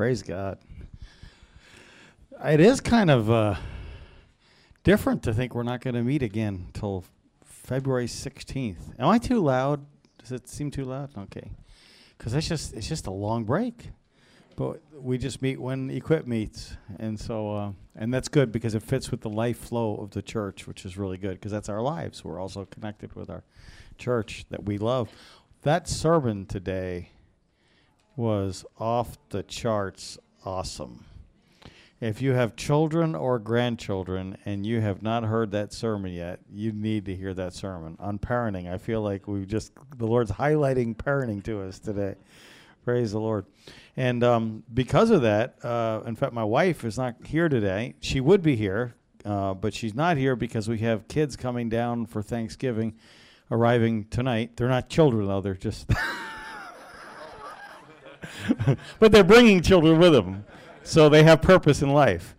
Praise God. It is kind of different to think we're not going to meet again until February 16th. Am I too loud? Does it seem too loud? Okay. Because it's just a long break. But we just meet when Equip meets. And so, and that's good because it fits with the life flow of the church, which is really good because that's our lives. We're also connected with our church that we love. That sermon today was off the charts awesome. If you have children or grandchildren and you have not heard that sermon yet, you need to hear that sermon on parenting. I feel like the Lord's highlighting parenting to us today. Praise the Lord. And because of that, in fact, my wife is not here today. She would be here, but she's not here because we have kids coming down for Thanksgiving, arriving tonight. They're not children, though. They're just... But they're bringing children with them, so they have purpose in life.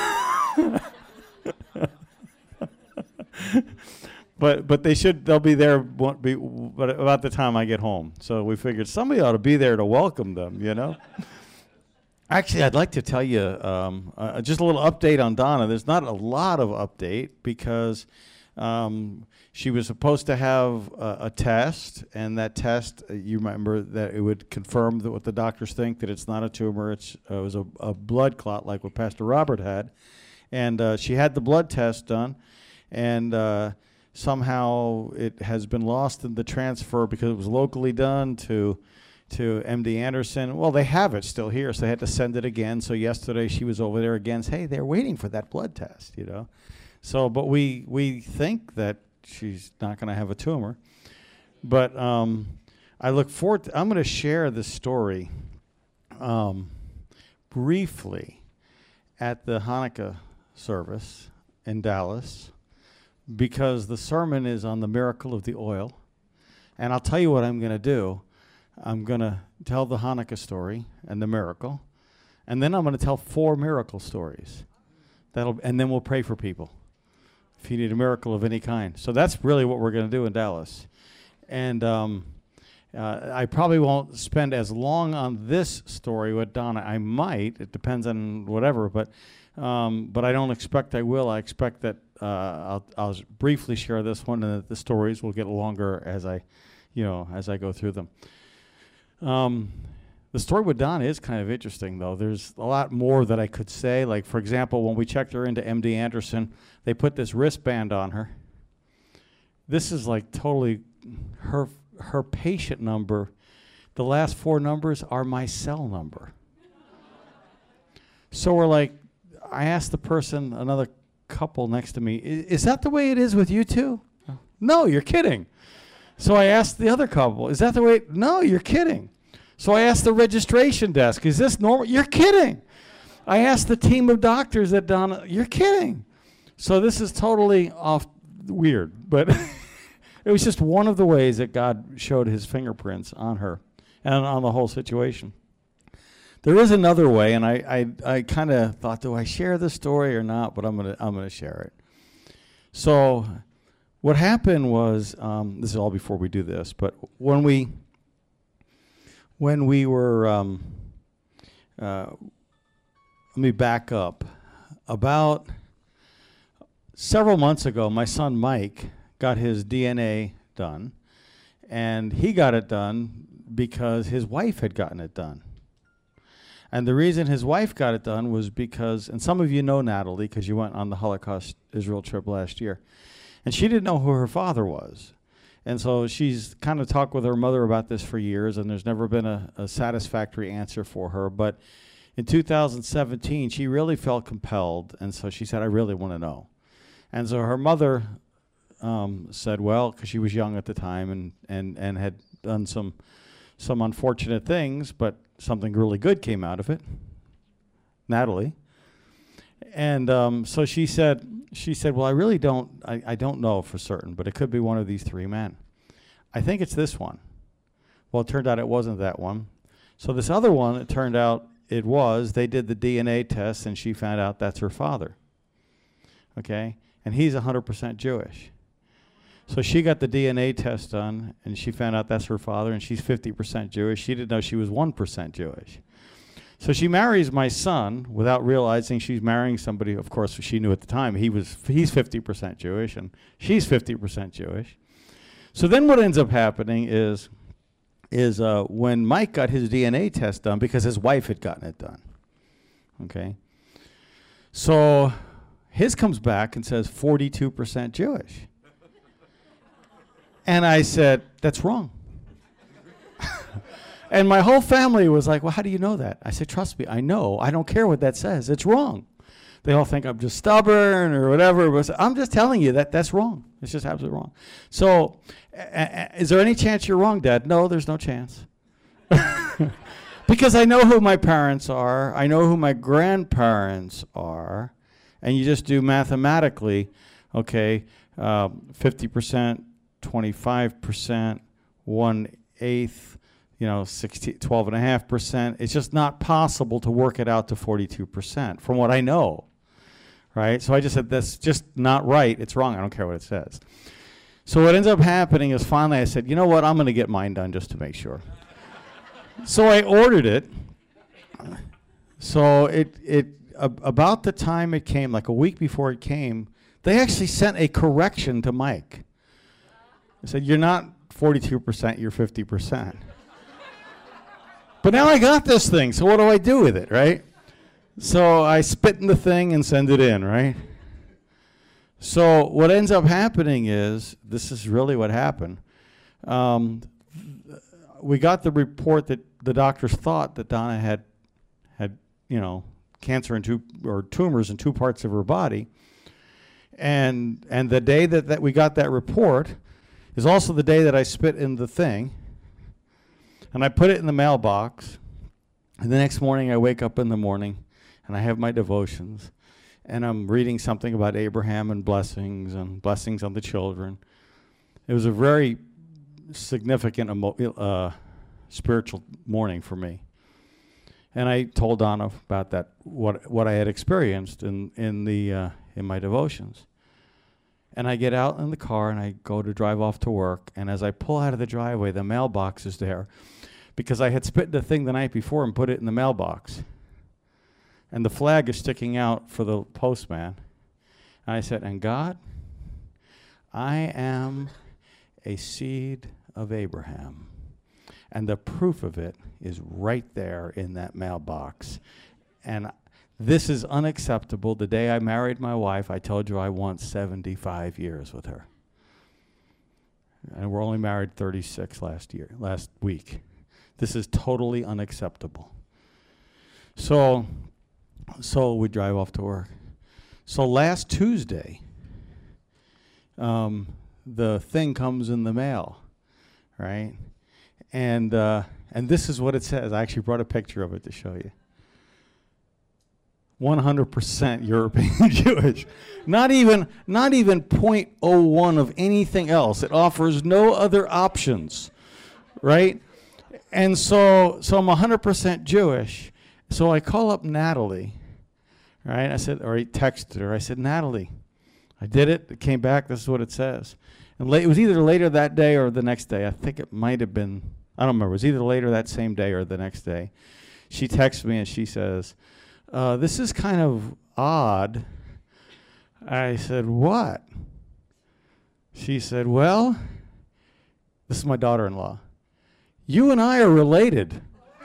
But they'll be there but about the time I get home. So we figured somebody ought to be there to welcome them, you know. Actually, I'd like to tell you just a little update on Donna. There's not a lot of update because she was supposed to have a test, and that test, you remember that it would confirm that what the doctors think, that it's not a tumor. It was a blood clot like what Pastor Robert had. And she had the blood test done, and somehow it has been lost in the transfer because it was locally done to MD Anderson. Well, they have it still here, so they had to send it again. So yesterday she was over there again. Hey, they're waiting for that blood test, you know. So, but we think that she's not going to have a tumor. But I look forward to, I'm going to share this story briefly at the Hanukkah service in Dallas because the sermon is on the miracle of the oil. And I'll tell you what I'm going to do. I'm going to tell the Hanukkah story and the miracle. And then I'm going to tell 4 miracle stories. And then we'll pray for people if you need a miracle of any kind. So that's really what we're going to do in Dallas. And I probably won't spend as long on this story with Donna. I might. It depends on whatever. But I don't expect I will. I expect that I'll briefly share this one, and that the stories will get longer as I go through them. The story with Donna is kind of interesting, though. There's a lot more that I could say. Like, for example, when we checked her into MD Anderson, they put this wristband on her. This is like totally her patient number. The last 4 numbers are my cell number. So we're like, I asked the person, another couple next to me, is that the way it is with you too? No, you're kidding. So I asked the other couple, is that the way? No, you're kidding. So I asked the registration desk, is this normal? You're kidding. I asked the team of doctors at Donna, you're kidding. So this is totally weird, but it was just one of the ways that God showed his fingerprints on her and on the whole situation. There is another way, and I kind of thought, do I share this story or not? But I'm gonna share it. So what happened was, this is all before we do this, but when we were, let me back up. About several months ago, my son Mike got his DNA done, and he got it done because his wife had gotten it done. And the reason his wife got it done was because, and some of you know Natalie because you went on the Holocaust Israel trip last year, and she didn't know who her father was. And so she's kind of talked with her mother about this for years, and there's never been a satisfactory answer for her. But in 2017, she really felt compelled, and so she said, I really want to know. And so her mother said, well, because she was young at the time and had done some unfortunate things, but something really good came out of it, Natalie. And so she said, well, I really don't, I don't know for certain, but it could be one of these 3 men. I think it's this one. Well, it turned out it wasn't that one. So this other one, it turned out it was. They did the DNA test, and she found out that's her father. Okay? And he's 100% Jewish. So she got the DNA test done, and she found out that's her father, and she's 50% Jewish. She didn't know she was 1% Jewish. So she marries my son without realizing she's marrying somebody. Of course, she knew at the time he's 50% Jewish and she's 50% Jewish. So then what ends up happening is when Mike got his DNA test done, because his wife had gotten it done, okay? So his comes back and says 42% Jewish. And I said, that's wrong. And my whole family was like, well, how do you know that? I said, trust me, I know. I don't care what that says. It's wrong. They all think I'm just stubborn or whatever. But I'm just telling you that's wrong. It's just absolutely wrong. So is there any chance you're wrong, Dad? No, there's no chance. Because I know who my parents are. I know who my grandparents are. And you just do mathematically, okay, 50%, 25%, 1/8, 12.5%. It's just not possible to work it out to 42% from what I know, right? So I just said, that's just not right. It's wrong. I don't care what it says. So what ends up happening is finally I said, you know what? I'm going to get mine done just to make sure. So I ordered it. So about the time it came, like a week before it came, they actually sent a correction to Mike. I said, you're not 42%, you're 50%. But now I got this thing, so what do I do with it, right? So I spit in the thing and send it in, right? So what ends up happening is, this is really what happened. We got the report that the doctors thought that Donna had cancer or tumors in 2 parts of her body. And the day that we got that report is also the day that I spit in the thing. And I put it in the mailbox. And the next morning I wake up in the morning and I have my devotions. And I'm reading something about Abraham and blessings on the children. It was a very significant spiritual morning for me. And I told Donna about that, what I had experienced in my devotions. And I get out in the car and I go to drive off to work. And as I pull out of the driveway, the mailbox is there because I had spit the thing the night before and put it in the mailbox. And the flag is sticking out for the postman. And I said, and God, I am a seed of Abraham. And the proof of it is right there in that mailbox. And this is unacceptable. The day I married my wife, I told you I want 75 years with her. And we're only married 36 last week. This is totally unacceptable. So we drive off to work. So last Tuesday, the thing comes in the mail, right? And this is what it says. I actually brought a picture of it to show you. 100% European Jewish. Not even 0.01 of anything else. It offers no other options, right? And so I'm 100% Jewish. So I call up Natalie, right? I texted her. I said, Natalie, I did it. It came back. This is what it says. And it was either later that day or the next day. I think it might have been, I don't remember. It was either later that same day or the next day. She texts me and she says, this is kind of odd. I said, what? She said, well, this is my daughter-in-law. You and I are related.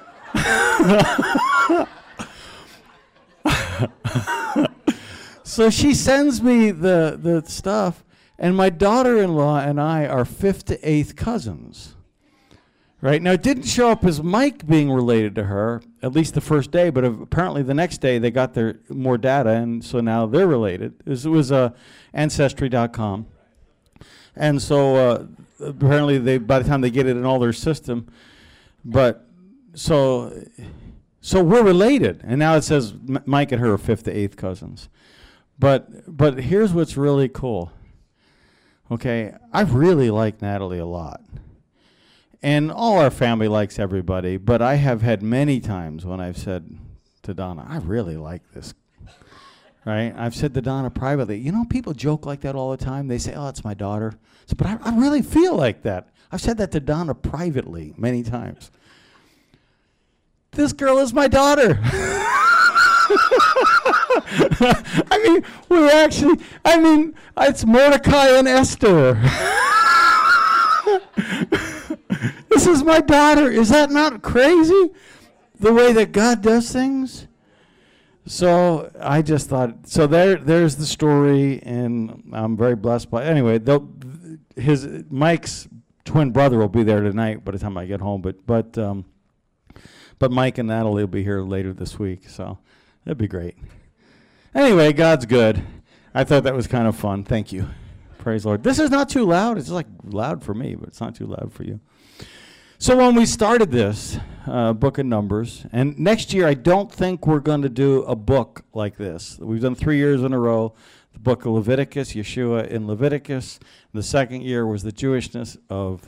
So she sends me the stuff, and my daughter-in-law and I are 5th to 8th cousins. Right? Now, it didn't show up as Mike being related to her, at least the first day, but apparently the next day they got their more data, and so now they're related. It was Ancestry.com. And so apparently by the time they get it in all their system, but so we're related. And now it says Mike and her are 5th to 8th cousins. But here's what's really cool. Okay, I really like Natalie a lot. And all our family likes everybody, but I have had many times when I've said to Donna, I really like this, right? I've said to Donna privately, people joke like that all the time. They say, oh, it's my daughter. So, but I really feel like that. I've said that to Donna privately many times. this girl is my daughter. It's Mordecai and Esther. This is my daughter. Is that not crazy? The way that God does things? So I just thought, so there's the story, and I'm very blessed by it. Anyway, Mike's twin brother will be there tonight by the time I get home, but Mike and Natalie will be here later this week, so that'd be great. Anyway, God's good. I thought that was kind of fun. Thank you. Praise the Lord. This is not too loud. It's like loud for me, but it's not too loud for you. So when we started this book of Numbers, and next year I don't think we're going to do a book like this. We've done 3 years in a row, the book of Leviticus, Yeshua in Leviticus. The second year was the Jewishness of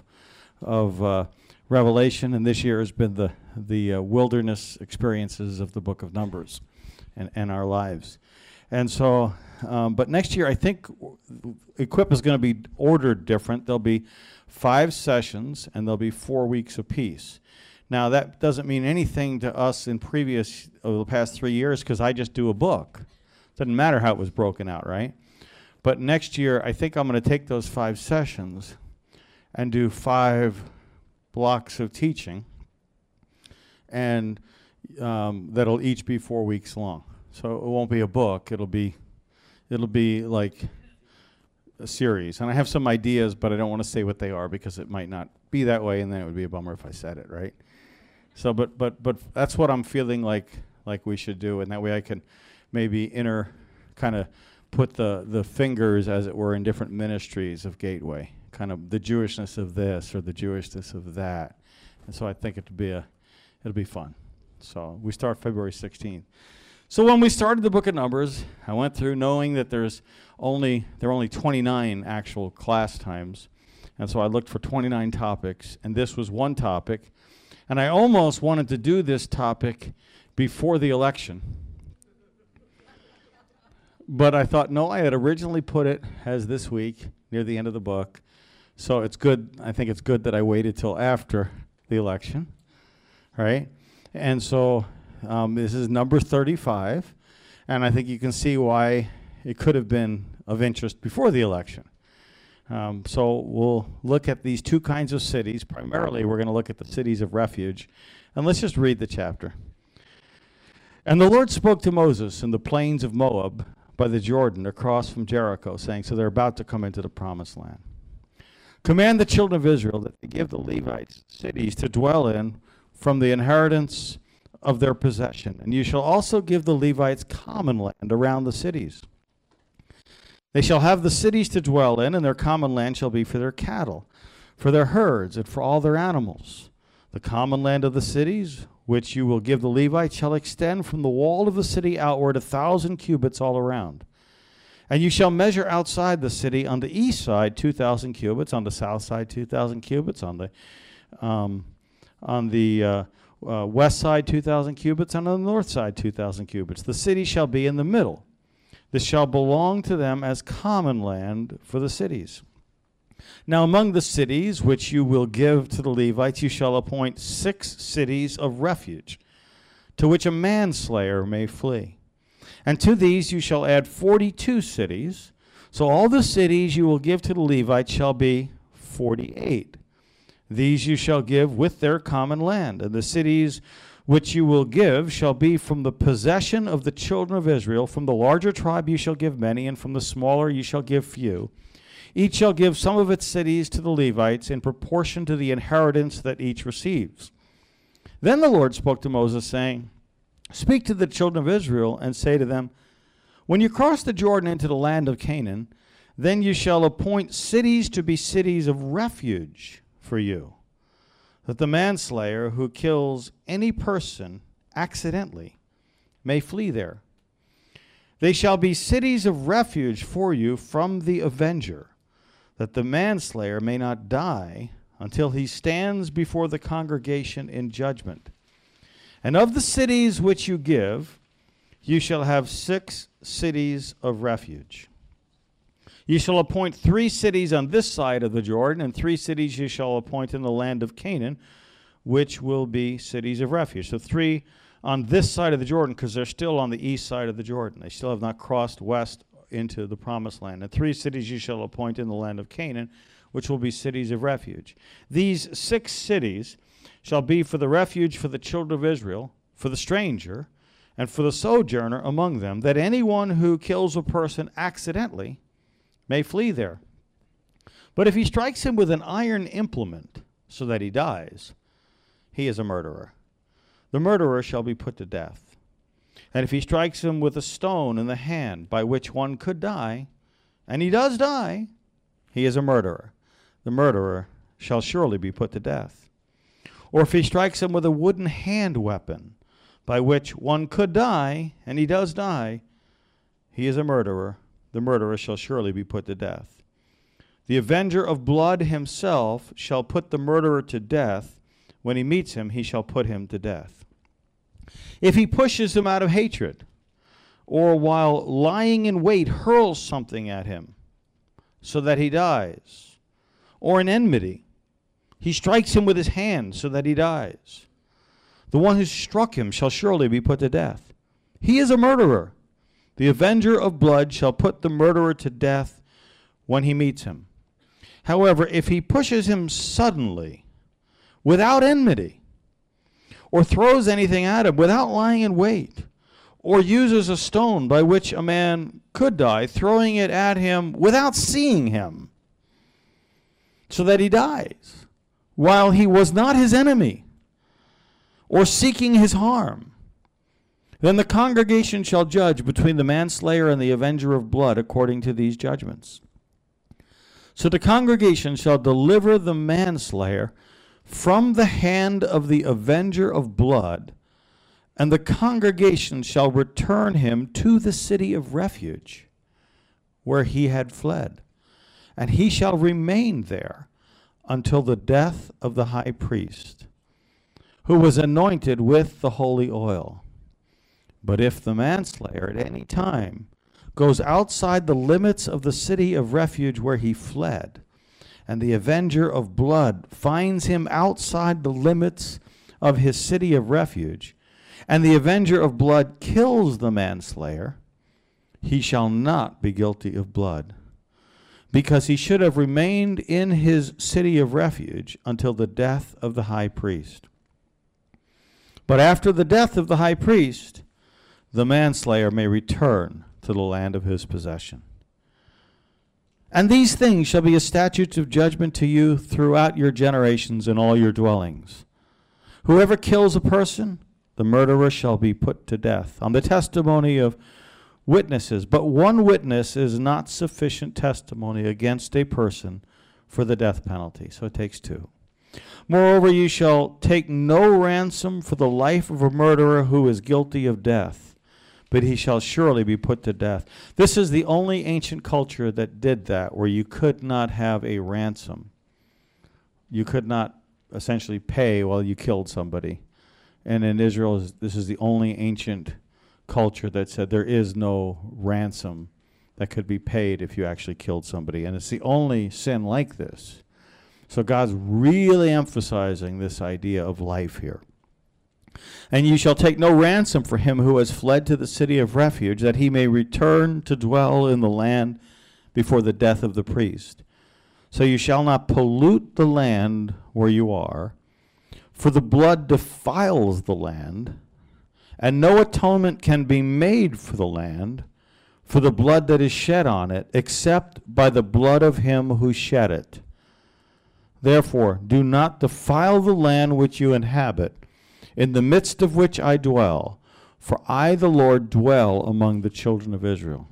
Revelation, and this year has been the wilderness experiences of the book of Numbers and our lives. And so, but next year I think Equip is going to be ordered different. There'll be 5 sessions, and there'll be 4 weeks apiece. Now, that doesn't mean anything to us in over the past 3 years, because I just do a book. Doesn't matter how it was broken out, right? But next year, I think I'm going to take those 5 sessions and do 5 blocks of teaching, and that'll each be 4 weeks long. So it won't be a book. It'll be like a series. And I have some ideas, but I don't want to say what they are because it might not be that way, and then it would be a bummer if I said it, right? So, but that's what I'm feeling like we should do, and that way I can maybe kind of put the fingers, as it were, in different ministries of Gateway, kind of the Jewishness of this or the Jewishness of that. And so I think it'll be fun. So we start February 16th. So when we started the book of Numbers, I went through knowing that there are only 29 actual class times. And so I looked for 29 topics, and this was one topic. And I almost wanted to do this topic before the election. But I thought, no, I had originally put it as this week, near the end of the book. So it's good. I think it's good that I waited till after the election, right? And so this is number 35, and I think you can see why it could have been of interest before the election. So we'll look at these 2 kinds of cities. Primarily, we're going to look at the cities of refuge. And let's just read the chapter. And the Lord spoke to Moses in the plains of Moab by the Jordan across from Jericho, saying, so they're about to come into the promised land. Command the children of Israel that they give the Levites cities to dwell in from the inheritance of their possession. And you shall also give the Levites common land around the cities. They shall have the cities to dwell in, and their common land shall be for their cattle, for their herds, and for all their animals. The common land of the cities, which you will give the Levites, shall extend from the wall of the city outward 1,000 cubits all around. And you shall measure outside the city on the east side 2,000 cubits, on the south side 2,000 cubits, on the west side 2,000 cubits, and on the north side 2,000 cubits. The city shall be in the middle. This shall belong to them as common land for the cities. Now among the cities which you will give to the Levites, you shall appoint 6 cities of refuge, to which a manslayer may flee. And to these you shall add 42 cities. So all the cities you will give to the Levites shall be 48. These you shall give with their common land. And the cities which you will give shall be from the possession of the children of Israel. From the larger tribe you shall give many, and from the smaller you shall give few. Each shall give some of its cities to the Levites in proportion to the inheritance that each receives. Then the Lord spoke to Moses, saying, speak to the children of Israel and say to them, when you cross the Jordan into the land of Canaan, then you shall appoint cities to be cities of refuge for you, that the manslayer who kills any person accidentally may flee there. They shall be cities of refuge for you from the avenger, that the manslayer may not die until he stands before the congregation in judgment. And of the cities which you give, you shall have 6 cities of refuge. You shall appoint 3 cities on this side of the Jordan, and 3 cities you shall appoint in the land of Canaan, which will be cities of refuge. So 3 on this side of the Jordan, because they're still on the east side of the Jordan. They still have not crossed west into the promised land. And 3 cities you shall appoint in the land of Canaan, which will be cities of refuge. These 6 cities shall be for the refuge for the children of Israel, for the stranger, and for the sojourner among them, that anyone who kills a person accidentally may flee there. But if he strikes him with an iron implement so that he dies, he is a murderer. The murderer shall be put to death. And if he strikes him with a stone in the hand by which one could die, and he does die, he is a murderer. The murderer shall surely be put to death. Or if he strikes him with a wooden hand weapon by which one could die, and he does die, he is a murderer. The murderer shall surely be put to death. The avenger of blood himself shall put the murderer to death. When he meets him, he shall put him to death. If he pushes him out of hatred, or while lying in wait hurls something at him, so that he dies, or in enmity, he strikes him with his hand, so that he dies, the one who struck him shall surely be put to death. He is a murderer. The avenger of blood shall put the murderer to death when he meets him. However, if he pushes him suddenly, without enmity, or throws anything at him without lying in wait, or uses a stone by which a man could die, throwing it at him without seeing him, so that he dies, while he was not his enemy, or seeking his harm, then the congregation shall judge between the manslayer and the avenger of blood according to these judgments. So the congregation shall deliver the manslayer from the hand of the avenger of blood, and the congregation shall return him to the city of refuge where he had fled, and he shall remain there until the death of the high priest, who was anointed with the holy oil. But if the manslayer at any time goes outside the limits of the city of refuge where he fled, and the avenger of blood finds him outside the limits of his city of refuge, and the avenger of blood kills the manslayer, he shall not be guilty of blood, because he should have remained in his city of refuge until the death of the high priest. But after the death of the high priest, the manslayer may return to the land of his possession. And these things shall be a statute of judgment to you throughout your generations in all your dwellings. Whoever kills a person, the murderer shall be put to death on the testimony of witnesses. But one witness is not sufficient testimony against a person for the death penalty. So it takes 2. Moreover, you shall take no ransom for the life of a murderer who is guilty of death, but he shall surely be put to death. This is the only ancient culture that did that, where you could not have a ransom. You could not essentially pay while you killed somebody. And in Israel, this is the only ancient culture that said there is no ransom that could be paid if you actually killed somebody. And it's the only sin like this. So God's really emphasizing this idea of life here. And you shall take no ransom for him who has fled to the city of refuge, that he may return to dwell in the land before the death of the priest. So you shall not pollute the land where you are, for the blood defiles the land, and no atonement can be made for the land, for the blood that is shed on it, except by the blood of him who shed it. Therefore, do not defile the land which you inhabit, in the midst of which I dwell, for I, the Lord, dwell among the children of Israel.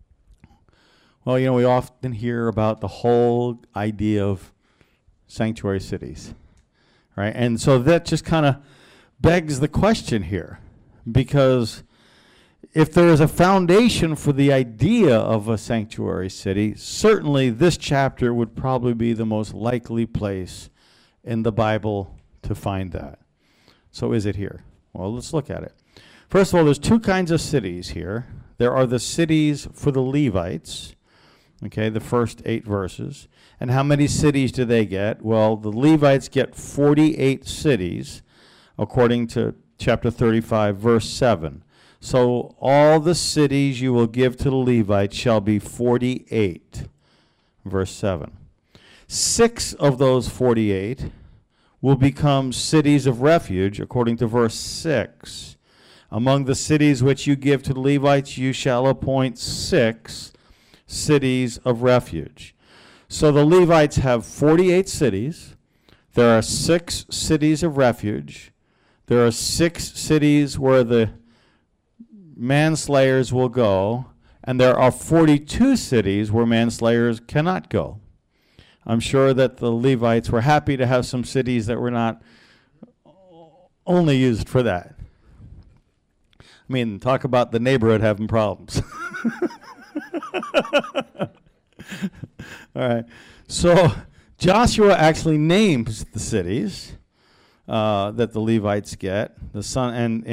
Well, we often hear about the whole idea of sanctuary cities, right? And so that just kind of begs the question here, because if there is a foundation for the idea of a sanctuary city, certainly this chapter would probably be the most likely place in the Bible to find that. So is it here? Well, let's look at it. First of all, there's 2 kinds of cities here. There are the cities for the Levites, Okay, the first 8 verses. And how many cities do they get? Well, the Levites get 48 cities, according to chapter 35, verse 7. So all the cities you will give to the Levites shall be 48, verse 7. 6 of those 48 will become cities of refuge, according to verse 6. Among the cities which you give to the Levites, you shall appoint 6 cities of refuge. So the Levites have 48 cities. There are 6 cities of refuge. There are 6 cities where the manslayers will go, and there are 42 cities where manslayers cannot go. I'm sure that the Levites were happy to have some cities that were not only used for that. I mean, talk about the neighborhood having problems. All right. So Joshua actually names the cities that the Levites get. The son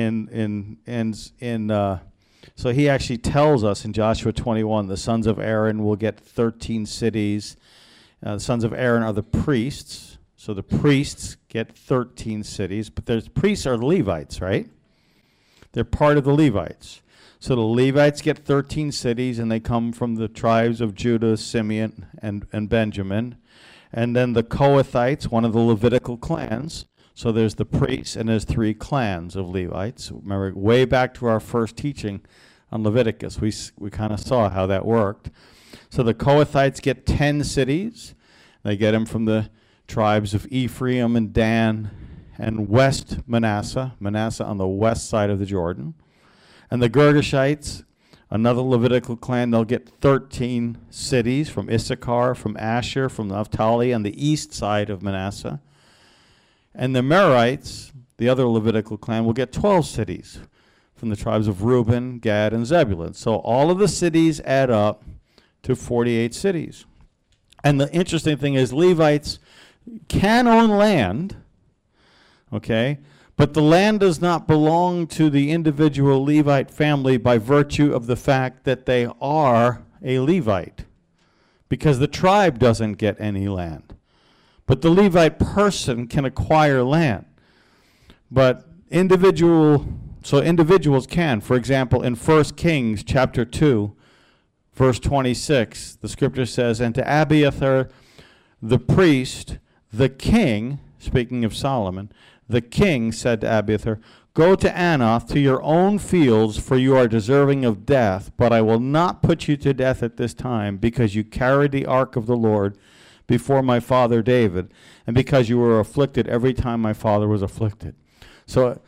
so he actually tells us in Joshua 21, the sons of Aaron will get 13 cities. The sons of Aaron are the priests. So the priests get 13 cities, but the priests are the Levites, right? They're part of the Levites. So the Levites get 13 cities, and they come from the tribes of Judah, Simeon, and Benjamin. And then the Kohathites, one of the Levitical clans. So there's the priests, and there's 3 clans of Levites. Remember, way back to our first teaching on Leviticus, we kind of saw how that worked. So the Kohathites get 10 cities. They get them from the tribes of Ephraim and Dan and West Manasseh on the west side of the Jordan. And the Girgashites, another Levitical clan, they'll get 13 cities from Issachar, from Asher, from Naphtali, on the east side of Manasseh. And the Merites, the other Levitical clan, will get 12 cities from the tribes of Reuben, Gad, and Zebulun. So all of the cities add up to 48 cities. And the interesting thing is Levites can own land, okay, but the land does not belong to the individual Levite family by virtue of the fact that they are a Levite, because the tribe doesn't get any land. But the Levite person can acquire land. But individuals can. For example, in 1 Kings chapter 2, verse 26, the scripture says, "And to Abiathar the priest, the king," speaking of Solomon, "the king said to Abiathar, 'Go to Anath, to your own fields, for you are deserving of death, but I will not put you to death at this time, because you carried the ark of the Lord before my father David, and because you were afflicted every time my father was afflicted.'" So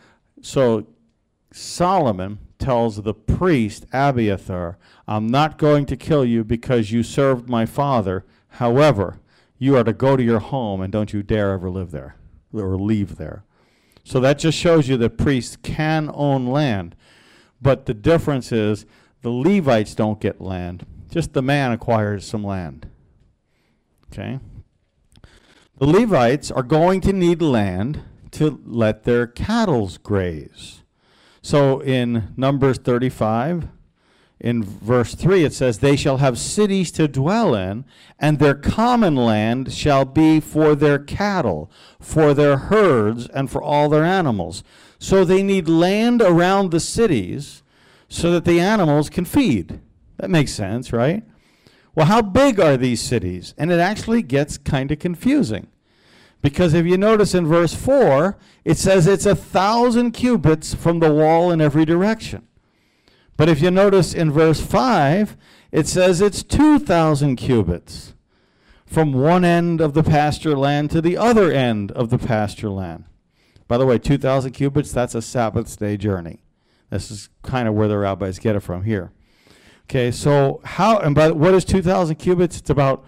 Solomon tells the priest Abiathar, "I'm not going to kill you because you served my father. However, you are to go to your home, and don't you dare ever live there or leave there." So that just shows you that priests can own land. But the difference is the Levites don't get land. Just the man acquires some land. Okay? The Levites are going to need land to let their cattle graze. So in Numbers 35, in verse 3, it says, "They shall have cities to dwell in, and their common land shall be for their cattle, for their herds, and for all their animals." So they need land around the cities so that the animals can feed. That makes sense, right? Well, how big are these cities? And it actually gets kind of confusing. Because if you notice in verse 4, it says it's 1,000 cubits from the wall in every direction. But if you notice in verse 5, it says it's 2,000 cubits from one end of the pasture land to the other end of the pasture land. By the way, 2,000 cubits, that's a Sabbath day journey. This is kind of where the rabbis get it from here. Okay, so what is 2,000 cubits? It's about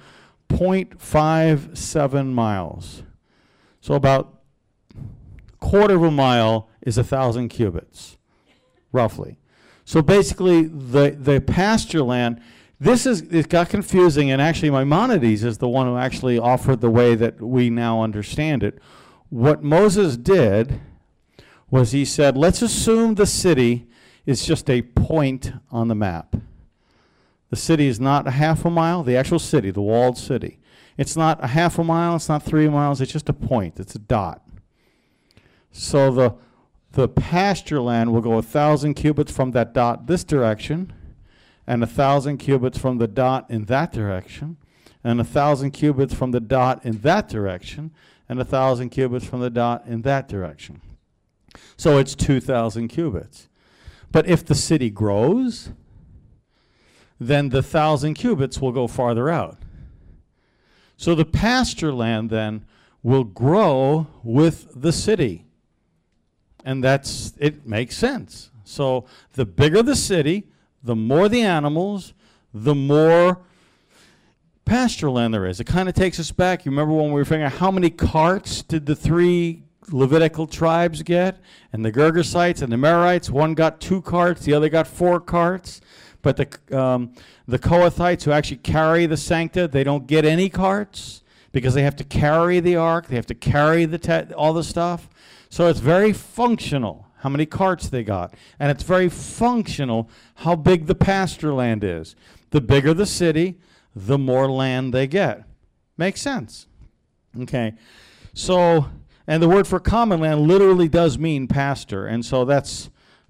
0.57 miles. So about a quarter of a mile is 1,000 cubits, roughly. So basically, the pasture land, it got confusing, and actually Maimonides is the one who actually offered the way that we now understand it. What Moses did was he said, let's assume the city is just a point on the map. The city is not a half a mile. The actual city, the walled city. It's not a half a mile. It's not 3 miles. It's just a point. It's a dot. So the pasture land will go 1,000 cubits from that dot this direction, and 1,000 cubits from the dot in that direction, and 1,000 cubits from the dot in that direction, and 1,000 cubits from the dot in that direction. So it's 2,000 cubits. But if the city grows, then the 1,000 cubits will go farther out. So the pasture land then will grow with the city. And it makes sense. So the bigger the city, the more the animals, the more pasture land there is. It kind of takes us back. You remember when we were figuring out how many carts did the 3 Levitical tribes get? And the Gergesites and the Merarites, one got 2 carts, the other got 4 carts. But the Kohathites, who actually carry the Sancta, they don't get any carts because they have to carry the ark. They have to carry all the stuff. So it's very functional how many carts they got. And it's very functional how big the pasture land is. The bigger the city, the more land they get. Makes sense. Okay. So, and the word for common land literally does mean pasture. And so that's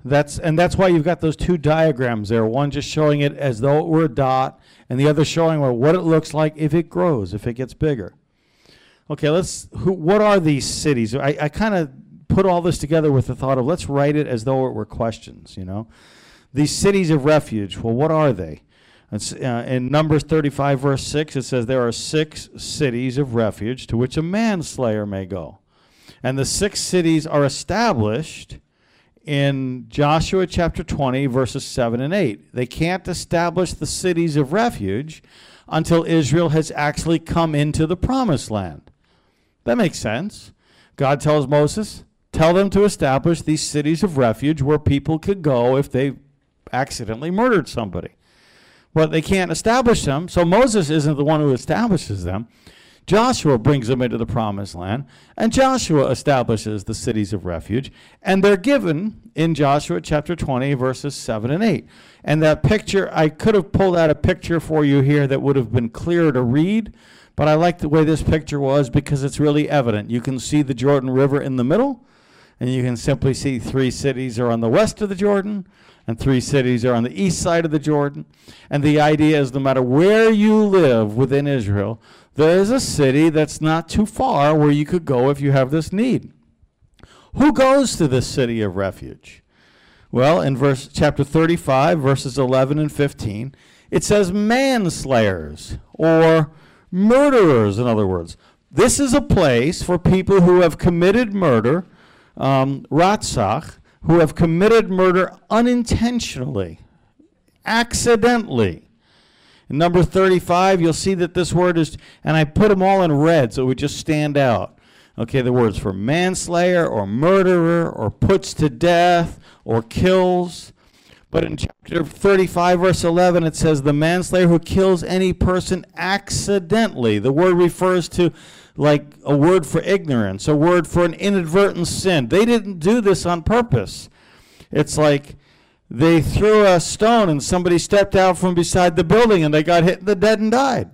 why you've got those 2 diagrams there. One just showing it as though it were a dot, and the other showing what it looks like if it grows, if it gets bigger. Okay, what are these cities? I kind of put all this together with the thought of let's write it as though it were questions, These cities of refuge, well, what are they? In Numbers 35, verse 6, it says, there are 6 cities of refuge to which a manslayer may go. And the 6 cities are established in Joshua chapter 20, verses 7 and 8. They can't establish the cities of refuge until Israel has actually come into the promised land. That makes sense. God tells Moses, tell them to establish these cities of refuge where people could go if they accidentally murdered somebody. But they can't establish them, so Moses isn't the one who establishes them. Joshua brings them into the promised land, and Joshua establishes the cities of refuge, and they're given in Joshua chapter 20, verses 7 and 8. And that picture, I could have pulled out a picture for you here that would have been clearer to read, but I like the way this picture was because it's really evident. You can see the Jordan River in the middle, and you can simply see 3 cities are on the west of the Jordan, and 3 cities are on the east side of the Jordan. And the idea is no matter where you live within Israel, there is a city that's not too far where you could go if you have this need. Who goes to this city of refuge? Well, in chapter 35, verses 11 and 15, it says manslayers, or murderers, in other words. This is a place for people who have committed murder, ratzach, who have committed murder unintentionally, accidentally. In number 35, you'll see that this word is, and I put them all in red so it would just stand out. Okay, the words for manslayer or murderer or puts to death or kills. But in chapter 35, verse 11, it says the manslayer who kills any person accidentally. The word refers to like a word for ignorance, a word for an inadvertent sin. They didn't do this on purpose. It's like they threw a stone and somebody stepped out from beside the building and they got hit in the head and died.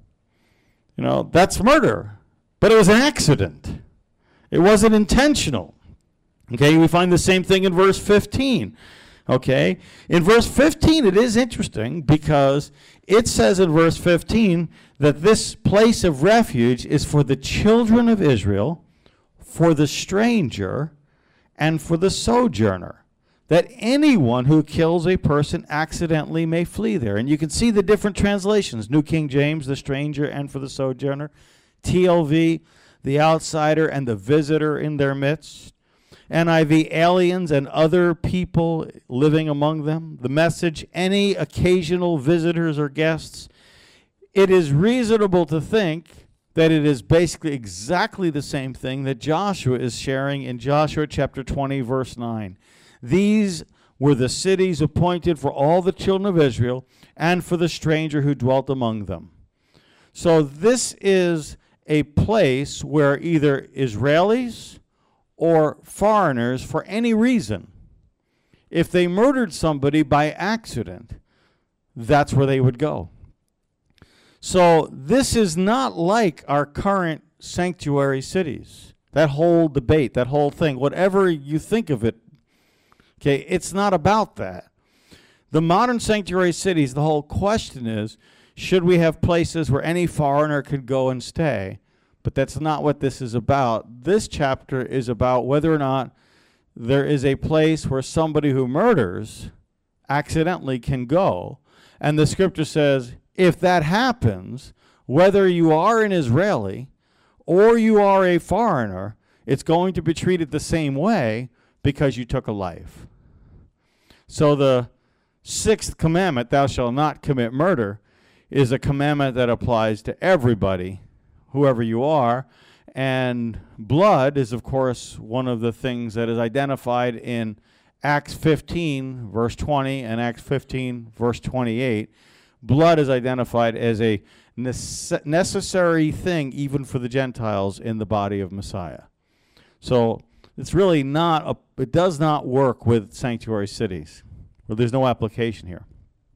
That's murder. But it was an accident. It wasn't intentional. Okay, we find the same thing in verse 15. Okay, in verse 15 it is interesting because it says in verse 15 that this place of refuge is for the children of Israel, for the stranger, and for the sojourner. That anyone who kills a person accidentally may flee there. And you can see the different translations. New King James, the stranger and for the sojourner. TLV, the outsider and the visitor in their midst. NIV, aliens and other people living among them. The Message, any occasional visitors or guests. It is reasonable to think that it is basically exactly the same thing that Joshua is sharing in Joshua chapter 20, verse 9. These were the cities appointed for all the children of Israel and for the stranger who dwelt among them. So this is a place where either Israelis or foreigners, for any reason, if they murdered somebody by accident, that's where they would go. So this is not like our current sanctuary cities. That whole debate, that whole thing, whatever you think of it, okay, it's not about that. The modern sanctuary cities, the whole question is, should we have places where any foreigner could go and stay? But that's not what this is about. This chapter is about whether or not there is a place where somebody who murders accidentally can go. And the scripture says, if that happens, whether you are an Israeli or you are a foreigner, it's going to be treated the same way because you took a life. So the sixth commandment, thou shalt not commit murder, is a commandment that applies to everybody, whoever you are. And blood is, of course, one of the things that is identified in Acts 15, verse 20, and Acts 15, verse 28. Blood is identified as a necessary thing even for the Gentiles in the body of Messiah. So it's really not, it does not work with sanctuary cities. Well, there's no application here.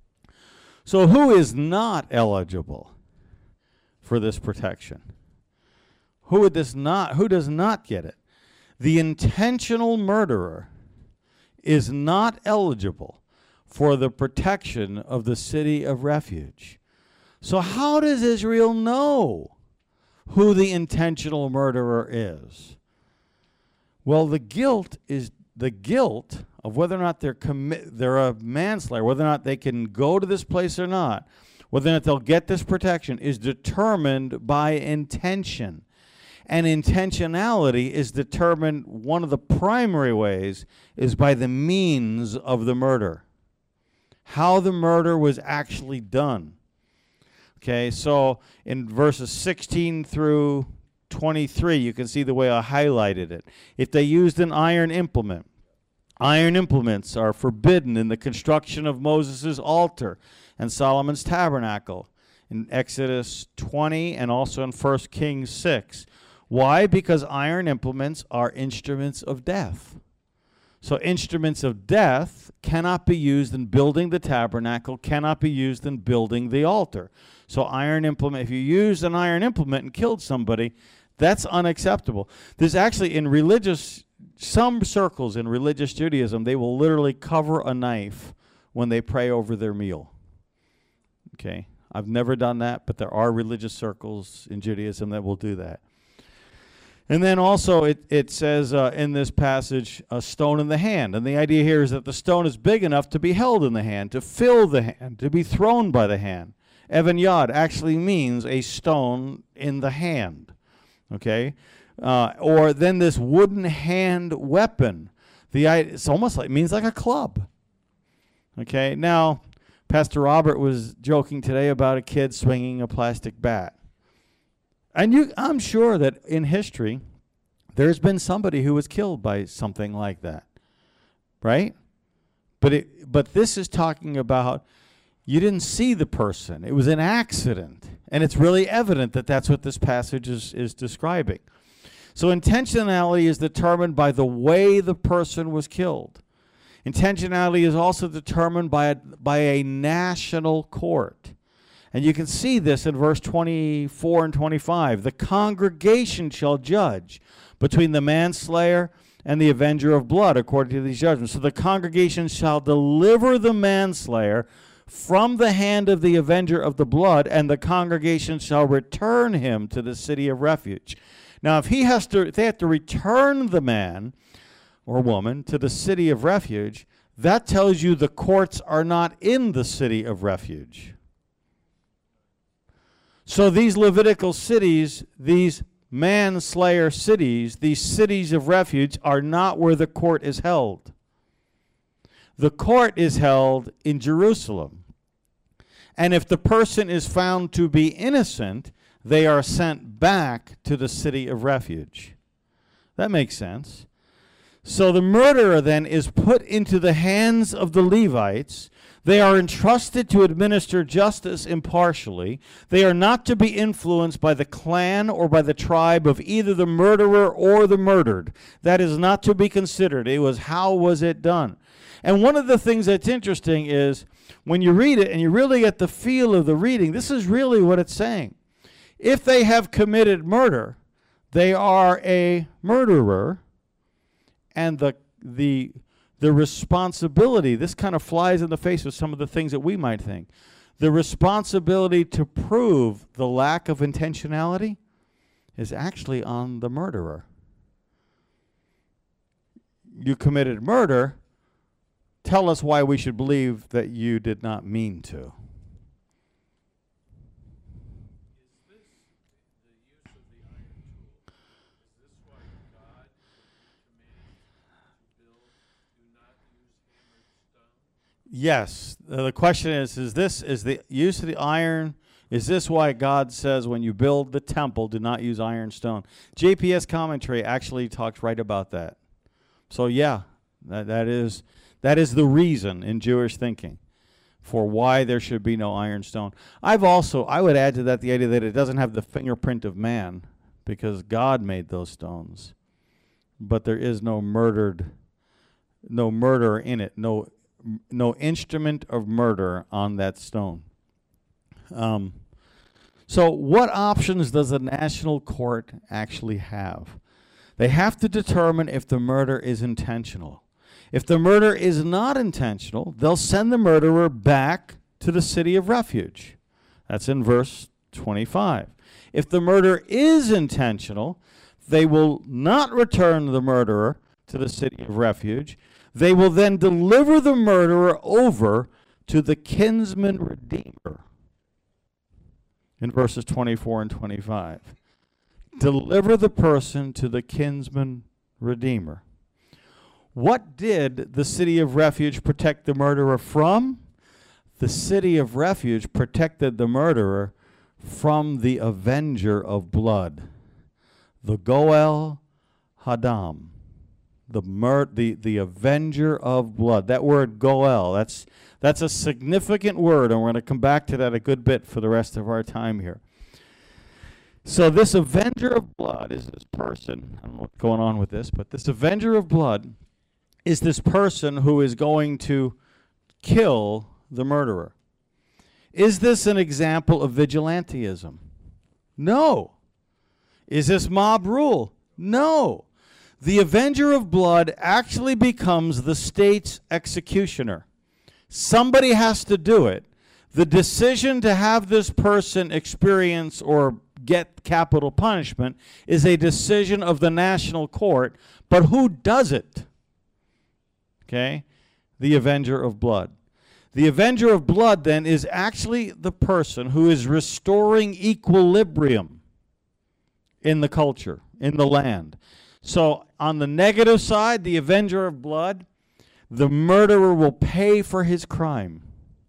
So who is not eligible for this protection? Who does not get it? The intentional murderer is not eligible for the protection of the city of refuge. So how does Israel know who the intentional murderer is? Well, the guilt of whether or not they're a manslayer, whether or not they can go to this place or not, whether or not they'll get this protection, is determined by intention. And intentionality is determined, one of the primary ways is by the means of the murder. How the murder was actually done. Okay, so in verses 16 through 23, you can see the way I highlighted it. If they used an iron implement, iron implements are forbidden in the construction of Moses' altar and Solomon's tabernacle in Exodus 20 and also in 1 Kings 6. Why? Because iron implements are instruments of death. So instruments of death cannot be used in building the tabernacle, cannot be used in building the altar. So iron implement, if you used an iron implement and killed somebody, that's unacceptable. There's actually some circles in religious Judaism, they will literally cover a knife when they pray over their meal. Okay, I've never done that, but there are religious circles in Judaism that will do that. And then also it says in this passage, a stone in the hand. And the idea here is that the stone is big enough to be held in the hand, to fill the hand, to be thrown by the hand. Even Yad actually means a stone in the hand. Okay? Or then this wooden hand weapon. It's almost like, means like a club. Okay? Now, Pastor Robert was joking today about a kid swinging a plastic bat. And I'm sure that in history, there's been somebody who was killed by something like that, right? But this is talking about you didn't see the person. It was an accident. And it's really evident that that's what this passage is describing. So intentionality is determined by the way the person was killed. Intentionality is also determined by a national court. And you can see this in verse 24 and 25. The congregation shall judge between the manslayer and the avenger of blood, according to these judgments. So the congregation shall deliver the manslayer from the hand of the avenger of the blood, and the congregation shall return him to the city of refuge. Now, if they have to return the man or woman to the city of refuge, that tells you the courts are not in the city of refuge. So these Levitical cities, these manslayer cities, these cities of refuge are not where the court is held. The court is held in Jerusalem. And if the person is found to be innocent, they are sent back to the city of refuge. That makes sense. So the murderer then is put into the hands of the Levites. They are entrusted to administer justice impartially. They are not to be influenced by the clan or by the tribe of either the murderer or the murdered. That is not to be considered. It was how was it done? And one of the things that's interesting is when you read it and you really get the feel of the reading, this is really what it's saying. If they have committed murder, they are a murderer, and the responsibility, this kind of flies in the face of some of the things that we might think. The responsibility to prove the lack of intentionality is actually on the murderer. You committed murder. Tell us why we should believe that you did not mean to. Yes. The question is the use of the iron, is this why God says when you build the temple, do not use iron stone? JPS commentary actually talks right about that. So yeah, that is the reason in Jewish thinking for why there should be no iron stone. I would add to that the idea that it doesn't have the fingerprint of man because God made those stones. But there is no murder in it, no instrument of murder on that stone. So what options does the national court actually have? They have to determine if the murder is intentional. If the murder is not intentional, they'll send the murderer back to the city of refuge. That's in verse 25. If the murder is intentional, they will not return the murderer to the city of refuge. They will then deliver the murderer over to the kinsman redeemer in verses 24 and 25. Deliver the person to the kinsman redeemer. What did the city of refuge protect the murderer from? The city of refuge protected the murderer from the avenger of blood, the Goel Hadam. The avenger of blood. That word Goel, that's a significant word, and we're going to come back to that a good bit for the rest of our time here. So this avenger of blood is this person. I don't know what's going on with this, but this avenger of blood is this person who is going to kill the murderer. Is this an example of vigilantism? No. Is this mob rule? No. The avenger of blood actually becomes the state's executioner. Somebody has to do it. The decision to have this person experience or get capital punishment is a decision of the national court, but who does it? Okay? The avenger of blood. The avenger of blood, then, is actually the person who is restoring equilibrium in the culture, in the land. So on the negative side, the avenger of blood, the murderer will pay for his crime.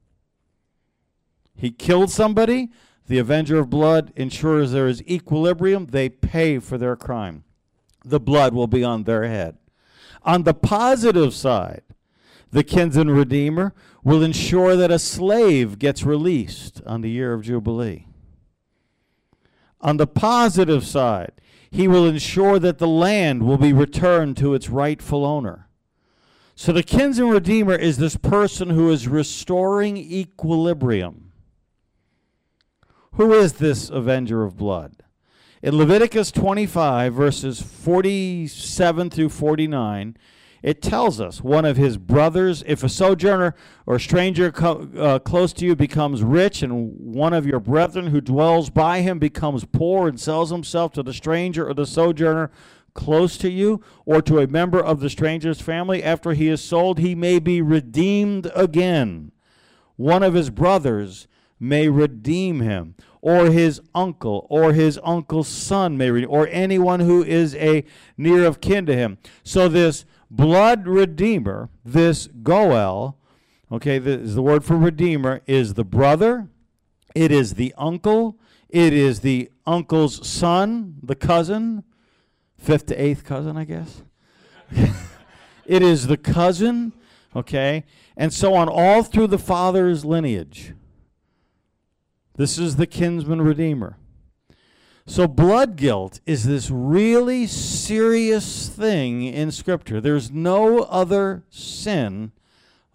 He killed somebody. The avenger of blood ensures there is equilibrium. They pay for their crime. The blood will be on their head. On the positive side, the kinsman redeemer will ensure that a slave gets released on the year of Jubilee. On the positive side, he will ensure that the land will be returned to its rightful owner. So the kinsman redeemer is this person who is restoring equilibrium. Who is this avenger of blood? In Leviticus 25, verses 47 through 49, it tells us one of his brothers, if a sojourner or stranger close to you becomes rich, and one of your brethren who dwells by him becomes poor and sells himself to the stranger or the sojourner close to you, or to a member of the stranger's family, after he is sold, he may be redeemed again. One of his brothers may redeem him, or his uncle, or his uncle's son may redeem, or anyone who is a near of kin to him. So this blood redeemer, this Goel, okay, the word for redeemer, is the brother, it is the uncle, it is the uncle's son, the cousin, fifth to eighth cousin, I guess. It is the cousin, okay, and so on, all through the father's lineage. This is the kinsman redeemer. So blood guilt is this really serious thing in Scripture. There's no other sin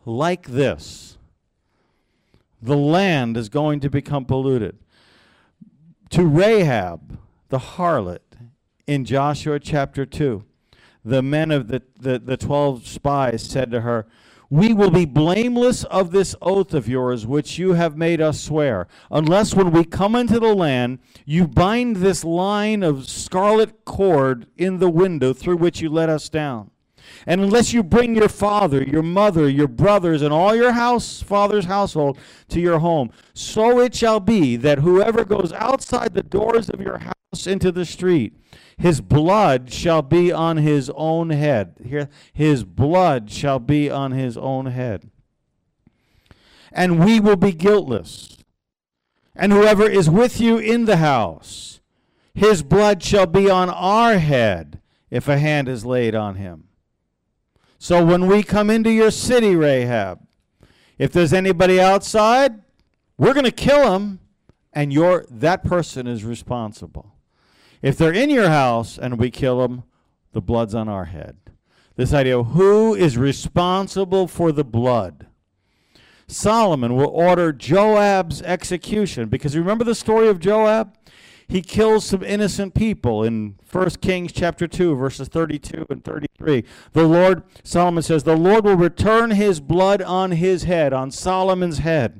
like this, the land is going to become polluted. To Rahab, the harlot, in Joshua chapter 2, the men of the 12 spies said to her, "We will be blameless of this oath of yours, which you have made us swear, unless when we come into the land, you bind this line of scarlet cord in the window through which you let us down. And unless you bring your father, your mother, your brothers, and all your father's household to your home, so it shall be that whoever goes outside the doors of your house into the street, his blood shall be on his own head." Here, his blood shall be on his own head. "And we will be guiltless. And whoever is with you in the house, his blood shall be on our head if a hand is laid on him. So when we come into your city, Rahab, if there's anybody outside, we're going to kill him, and that person is responsible. If they're in your house and we kill them, the blood's on our head." This idea of who is responsible for the blood. Solomon will order Joab's execution, because remember the story of Joab? He kills some innocent people in 1 Kings chapter 2, verses 32 and 33. Solomon says, the Lord will return his blood on his head, on Solomon's head.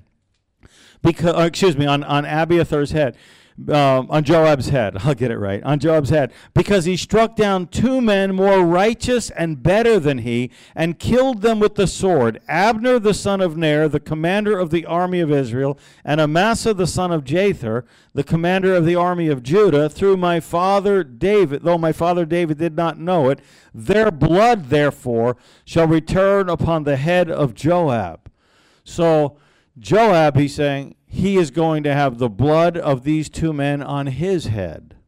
On Abiathar's head. On Joab's head, I'll get it right, on Joab's head, because he struck down 2 men more righteous and better than he, and killed them with the sword, Abner the son of Ner, the commander of the army of Israel, and Amasa the son of Jether, the commander of the army of Judah, through my father David, though my father David did not know it. Their blood, therefore, shall return upon the head of Joab. So Joab, he's saying, he is going to have the blood of these 2 men on his head.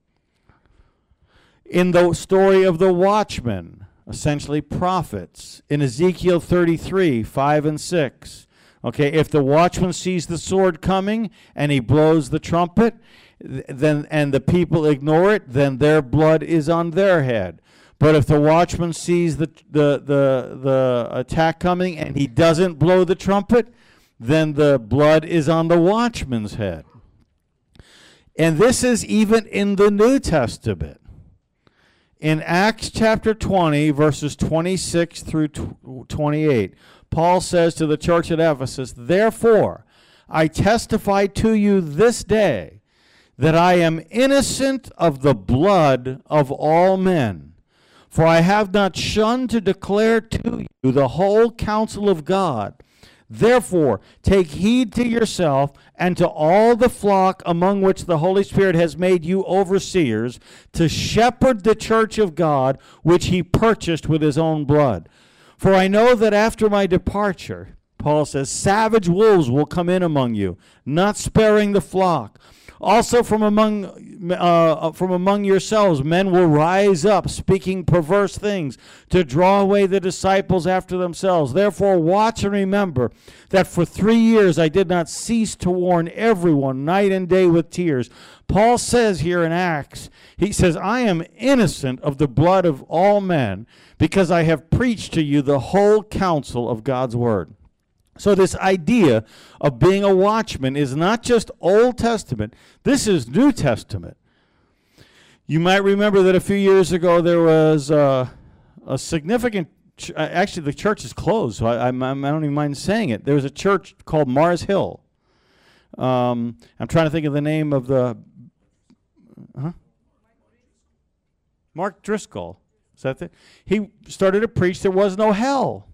In the story of the watchmen, essentially prophets, in Ezekiel 33, 5 and 6, okay, if the watchman sees the sword coming and he blows the trumpet, and the people ignore it, then their blood is on their head. But if the watchman sees the attack coming and he doesn't blow the trumpet, then the blood is on the watchman's head. And this is even in the New Testament. In Acts chapter 20, verses 26 through 28, Paul says to the church at Ephesus, "Therefore, I testify to you this day that I am innocent of the blood of all men. For I have not shunned to declare to you the whole counsel of God. Therefore, take heed to yourself and to all the flock among which the Holy Spirit has made you overseers, to shepherd the church of God, which he purchased with his own blood. For I know that after my departure," Paul says, "savage wolves will come in among you, not sparing the flock. Also from among yourselves men will rise up, speaking perverse things, to draw away the disciples after themselves. Therefore watch and remember that for 3 years I did not cease to warn everyone night and day with tears." Paul says here in Acts, he says, "I am innocent of the blood of all men, because I have preached to you the whole counsel of God's word." So this idea of being a watchman is not just Old Testament. This is New Testament. You might remember that a few years ago there was a significant, actually the church is closed, so I don't even mind saying it. There was a church called Mars Hill. I'm trying to think of the name of the... Mark Driscoll. Is that it? He started to preach there was no hell.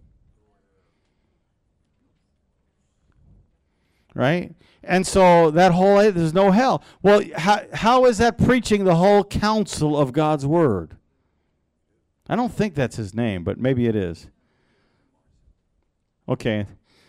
Right? And so that whole, there's no hell. Well, how is that preaching the whole counsel of God's word? I don't think that's his name, but maybe it is. Okay.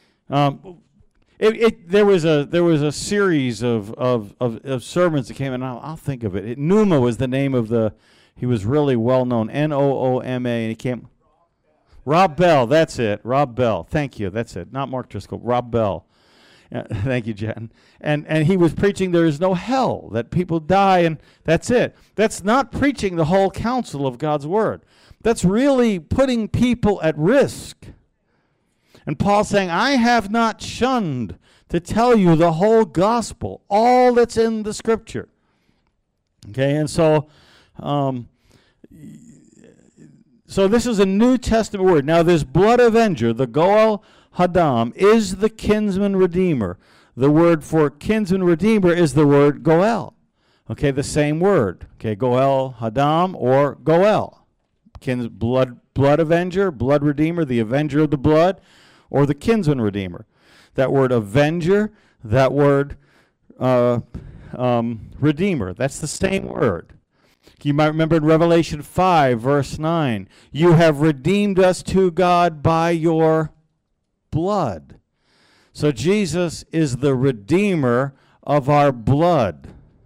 There was a series of sermons that came, and I'll think of it. Nooma was the name of he was really well known, Nooma, and he came. Rob Bell, that's it. Rob Bell. Thank you. That's it. Not Mark Driscoll. Rob Bell. Thank you, Jen. And he was preaching there is no hell, that people die, and that's it. That's not preaching the whole counsel of God's word. That's really putting people at risk. And Paul's saying, I have not shunned to tell you the whole gospel, all that's in the Scripture. Okay, and so this is a New Testament word. Now, this blood avenger, the Goel Hadam, is the kinsman redeemer. The word for kinsman redeemer is the word Goel. Okay, the same word. Okay, Goel Hadam or Goel. Blood avenger, blood redeemer, the avenger of the blood, or the kinsman redeemer. That word avenger, that word redeemer, that's the same word. You might remember in Revelation 5, verse 9, you have redeemed us to God by your blood. So Jesus is the redeemer of our blood.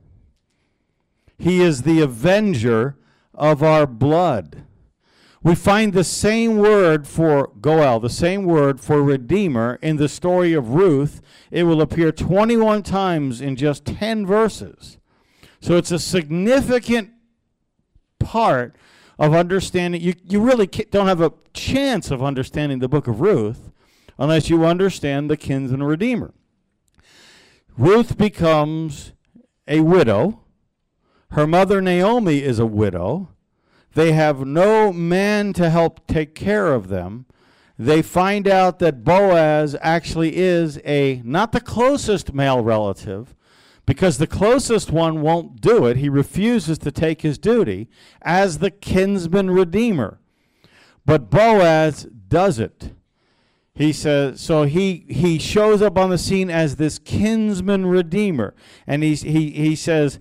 He is the avenger of our blood. We find the same word for Goel, the same word for redeemer in the story of Ruth. It will appear 21 times in just 10 verses. So it's a significant part of understanding. You really don't have a chance of understanding the book of Ruth unless you understand the kinsman redeemer. Ruth becomes a widow. Her mother Naomi is a widow. They have no man to help take care of them. They find out that Boaz actually is not the closest male relative, because the closest one won't do it. He refuses to take his duty as the kinsman redeemer. But Boaz does it. He says, so he shows up on the scene as this kinsman redeemer. And he says,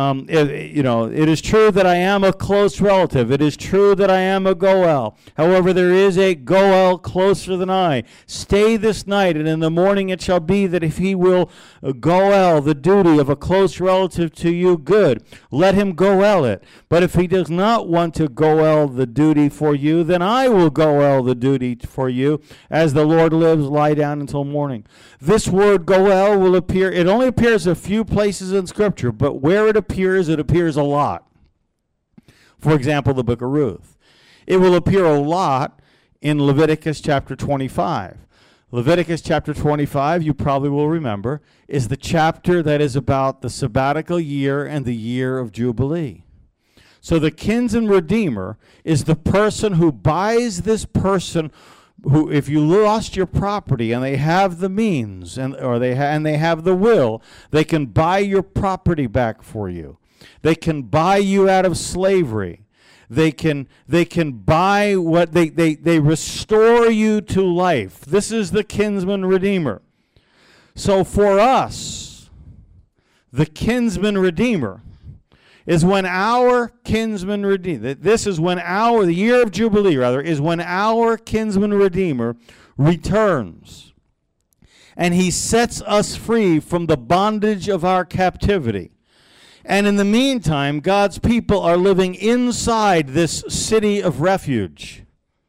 it is true that I am a close relative. It is true that I am a Goel. However, there is a Goel closer than I. Stay this night, and in the morning it shall be that if he will Goel the duty of a close relative to you, good. Let him Goel it. But if he does not want to Goel the duty for you, then I will Goel the duty for you. As the Lord lives, lie down until morning. This word Goel will appear, it only appears a few places in Scripture, but where it appears a lot. For example, the book of Ruth. It will appear a lot in Leviticus chapter 25. Leviticus chapter 25, you probably will remember, is the chapter that is about the sabbatical year and the year of Jubilee. So the kinsman redeemer is the person who buys this person who, if you lost your property and they have the means and they have the will, they can buy your property back for you. They can buy you out of slavery. They can buy what they restore you to life. This is the kinsman redeemer. So for us, the kinsman redeemer is when our kinsman redeemer, the year of Jubilee, is when our kinsman redeemer returns. And he sets us free from the bondage of our captivity. And in the meantime, God's people are living inside this city of refuge,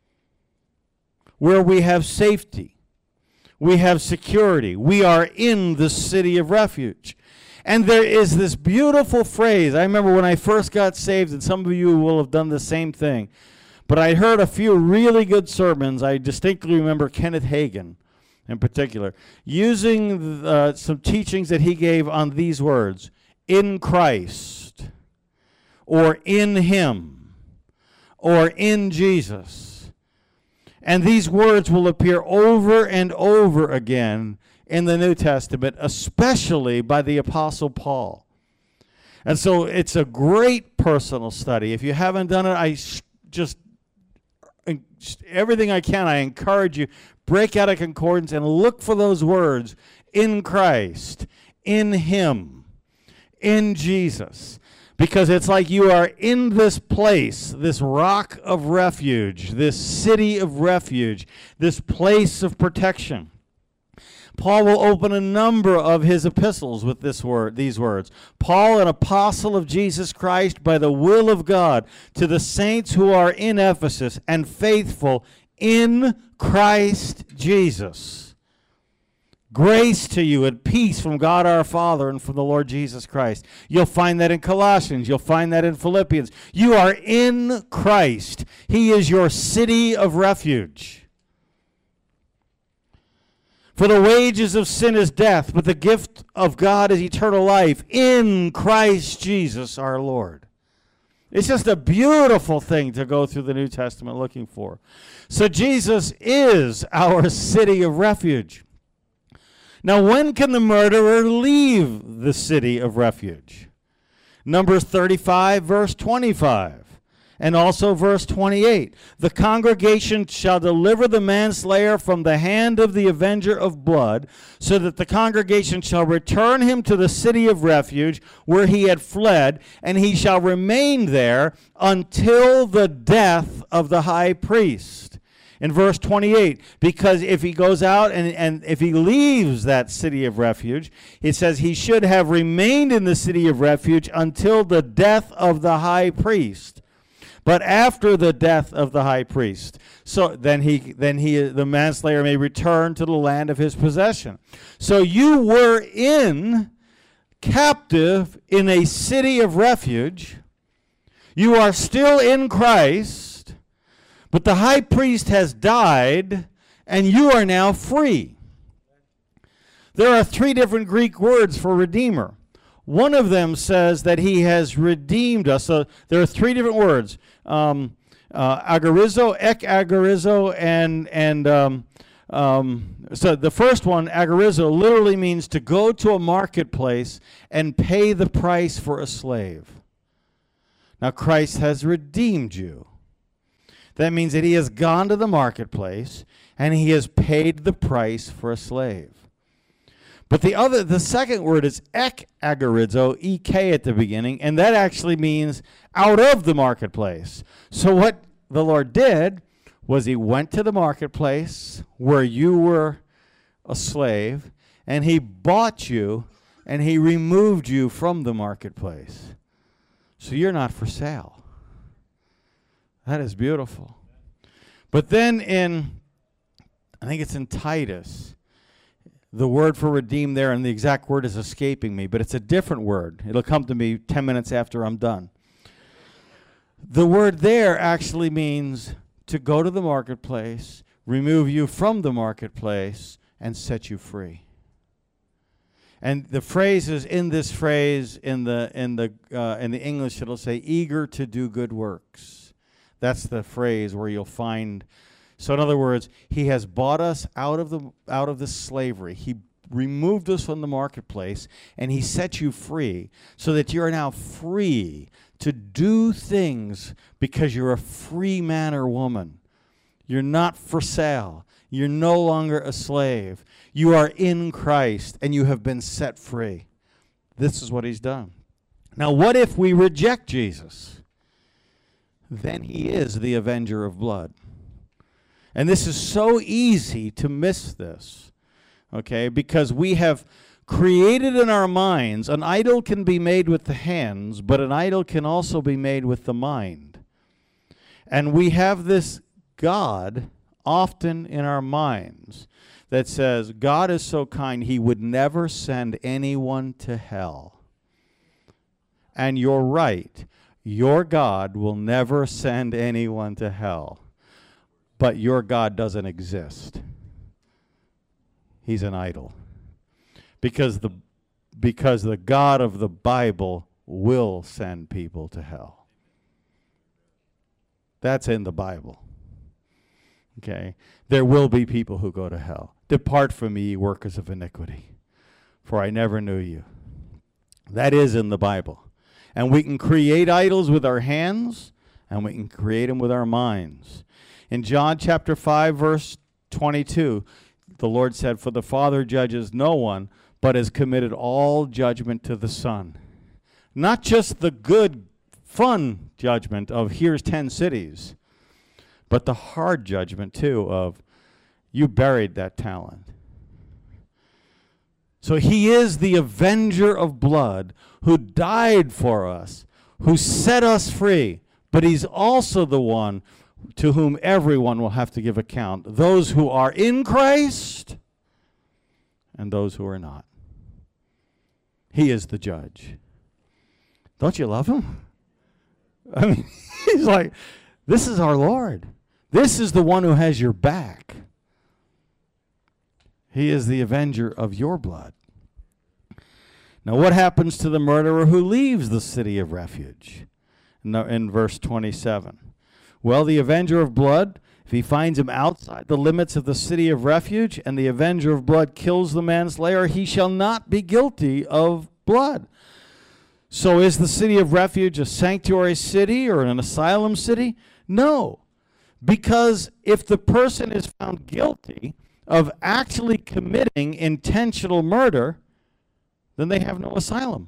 where we have safety, we have security, we are in the city of refuge. And there is this beautiful phrase. I remember when I first got saved, and some of you will have done the same thing, but I heard a few really good sermons. I distinctly remember Kenneth Hagin in particular, using some teachings that he gave on these words: in Christ, or in Him, or in Jesus. And these words will appear over and over again in the New Testament, especially by the Apostle Paul. And so it's a great personal study. If you haven't done it, everything I can, I encourage you, break out a concordance and look for those words: in Christ, in Him, in Jesus. Because it's like you are in this place, this rock of refuge, this city of refuge, this place of protection. Paul will open a number of his epistles with these words. Paul, an apostle of Jesus Christ by the will of God, to the saints who are in Ephesus and faithful in Christ Jesus. Grace to you and peace from God our Father and from the Lord Jesus Christ. You'll find that in Colossians. You'll find that in Philippians. You are in Christ. He is your city of refuge. For the wages of sin is death, but the gift of God is eternal life in Christ Jesus our Lord. It's just a beautiful thing to go through the New Testament looking for. So Jesus is our city of refuge. Now, when can the murderer leave the city of refuge? Numbers 35, verse 25. And also verse 28. The congregation shall deliver the manslayer from the hand of the avenger of blood, so that the congregation shall return him to the city of refuge where he had fled, and he shall remain there until the death of the high priest. In verse 28, because if he goes out and if he leaves that city of refuge, it says he should have remained in the city of refuge until the death of the high priest. But after the death of the high priest, so then the manslayer may return to the land of his possession. So you were captive in a city of refuge. You are still in Christ, but the high priest has died, and you are now free. There are 3 different Greek words for redeemer. One of them says that he has redeemed us. So there are 3 different words. Agorizo, agorizo, so the first one, agorizo, literally means to go to a marketplace and pay the price for a slave. Now, Christ has redeemed you. That means that he has gone to the marketplace and he has paid the price for a slave. But the second word is agorizo, ek at the beginning, and that actually means out of the marketplace. So what the Lord did was he went to the marketplace where you were a slave, and he bought you, and he removed you from the marketplace. So you're not for sale. That is beautiful. But then I think it's in Titus, the word for redeem there, and the exact word is escaping me, but it's a different word. It'll come to me 10 minutes after I'm done. The word there actually means to go to the marketplace, remove you from the marketplace, and set you free. And the phrase is in this phrase in the English, it'll say eager to do good works. That's the phrase where you'll find. So in other words, he has bought us out of the slavery. He removed us from the marketplace, and he set you free so that you're now free to do things because you're a free man or woman. You're not for sale. You're no longer a slave. You are in Christ, and you have been set free. This is what he's done. Now, what if we reject Jesus? Then he is the avenger of blood. And this is so easy to miss this, okay? Because we have created in our minds, an idol can be made with the hands, but an idol can also be made with the mind. And we have this God often in our minds that says, God is so kind, he would never send anyone to hell. And you're right. Your God will never send anyone to hell. But your God doesn't exist. He's an idol. Because the God of the Bible will send people to hell. That's in the Bible. Okay? There will be people who go to hell. Depart from me, ye workers of iniquity, for I never knew you. That is in the Bible. And we can create idols with our hands, and we can create them with our minds. In John chapter 5, verse 22, the Lord said, for the Father judges no one, but has committed all judgment to the Son. Not just the good, fun judgment of here's 10 cities, but the hard judgment, too, of you buried that talent. So he is the avenger of blood who died for us, who set us free, but he's also the one to whom everyone will have to give account. Those who are in Christ and those who are not. He is the judge. Don't you love him? I mean, he's like, this is our Lord. This is the one who has your back. He is the avenger of your blood. Now, what happens to the murderer who leaves the city of refuge? In verse 27. Well, the avenger of blood, if he finds him outside the limits of the city of refuge, and the avenger of blood kills the manslayer, he shall not be guilty of blood. So is the city of refuge a sanctuary city or an asylum city? No, because if the person is found guilty of actually committing intentional murder, then they have no asylum.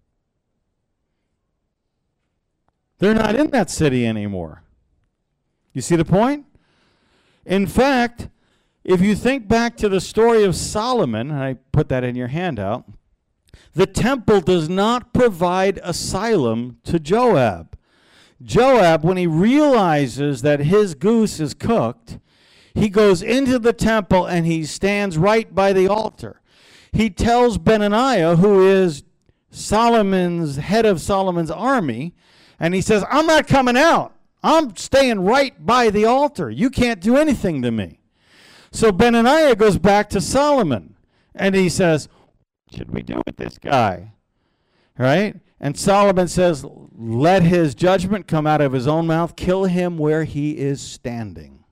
They're not in that city anymore. You see the point? In fact, if you think back to the story of Solomon, and I put that in your handout, the temple does not provide asylum to Joab. Joab, when he realizes that his goose is cooked, he goes into the temple and he stands right by the altar. He tells Benaiah, who is Solomon's head of Solomon's army, and he says, I'm not coming out. I'm staying right by the altar. You can't do anything to me. So Benaiah goes back to Solomon, and he says, what should we do with this guy? Right? And Solomon says, let his judgment come out of his own mouth. Kill him where he is standing.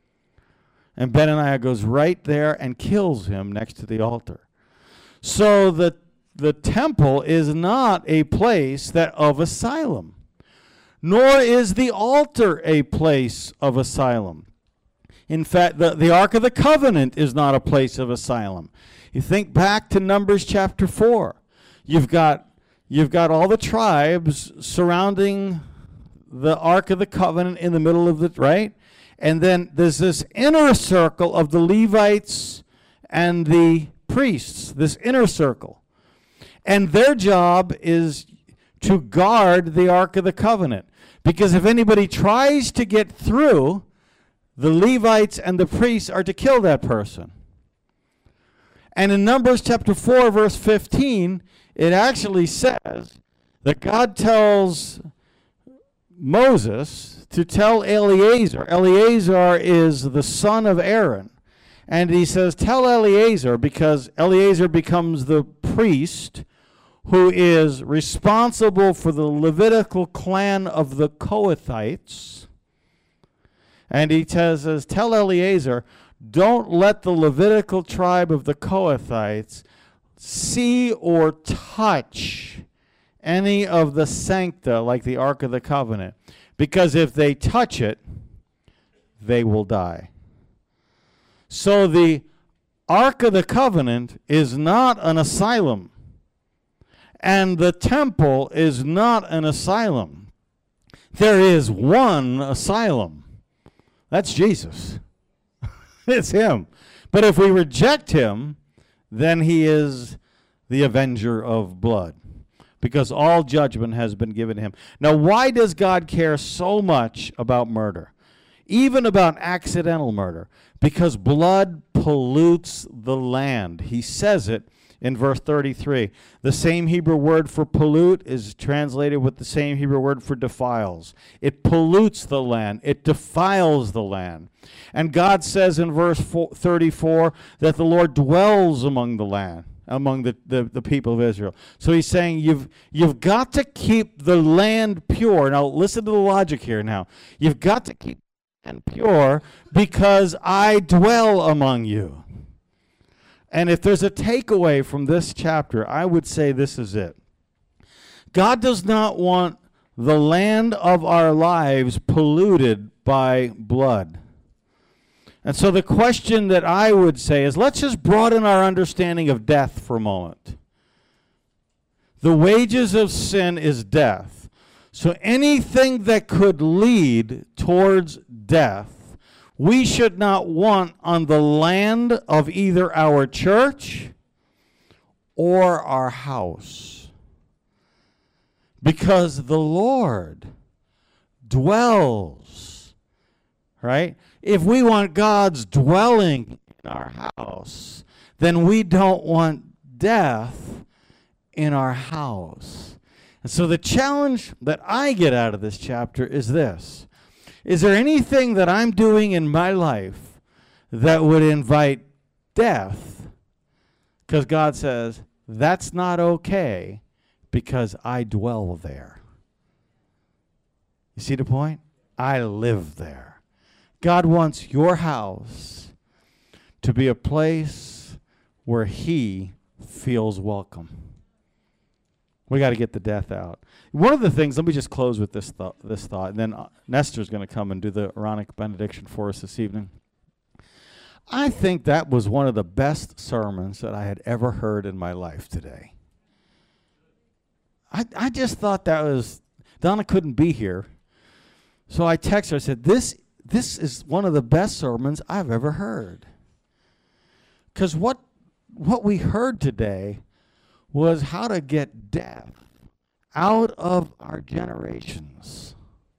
And Benaiah goes right there and kills him next to the altar. So the temple is not a place of asylum, nor is the altar a place of asylum. In fact, the Ark of the Covenant is not a place of asylum. You think back to Numbers chapter 4. You've got all the tribes surrounding the Ark of the Covenant in the middle of the, right? And then there's this inner circle of the Levites and the priests, this inner circle. And their job is to guard the Ark of the Covenant. Because if anybody tries to get through, the Levites and the priests are to kill that person. And in Numbers chapter 4, verse 15, it actually says that God tells Moses to tell Eleazar. Eleazar is the son of Aaron. And he says, tell Eleazar, because Eleazar becomes the priest who is responsible for the Levitical clan of the Kohathites. And he says, tell Eleazar, don't let the Levitical tribe of the Kohathites see or touch any of the sancta, like the Ark of the Covenant. Because if they touch it, they will die. So the Ark of the Covenant is not an asylum. And the temple is not an asylum. There is one asylum. That's Jesus. It's him. But if we reject him, then he is the avenger of blood, because all judgment has been given to him. Now, why does God care so much about murder, even about accidental murder? Because blood pollutes the land. He says it in verse 33. The same Hebrew word for pollute is translated with the same Hebrew word for defiles. It pollutes the land. It defiles the land. And God says in verse 34 that the Lord dwells among the land, among the people of Israel. So he's saying you've got to keep the land pure. Now listen to the logic here now. You've got to keep the land pure because I dwell among you. And if there's a takeaway from this chapter, I would say this is it. God does not want the land of our lives polluted by blood. And so the question that I would say is, let's just broaden our understanding of death for a moment. The wages of sin is death. So anything that could lead towards death, we should not want on the land of either our church or our house. Because the Lord dwells, right? If we want God's dwelling in our house, then we don't want death in our house. And so the challenge that I get out of this chapter is this. Is there anything that I'm doing in my life that would invite death Because God says, that's not okay because I dwell there. You see the point? I live there. God wants your house to be a place where he feels welcome. We got to get the death out. One of the things, let me just close with this thought, and then Nestor's going to come and do the Aaronic benediction for us this evening. I think that was one of the best sermons that I had ever heard in my life today. I just thought that was, Donna couldn't be here, so I texted her, I said, this is one of the best sermons I've ever heard. Because what we heard today was how to get death out of our generations.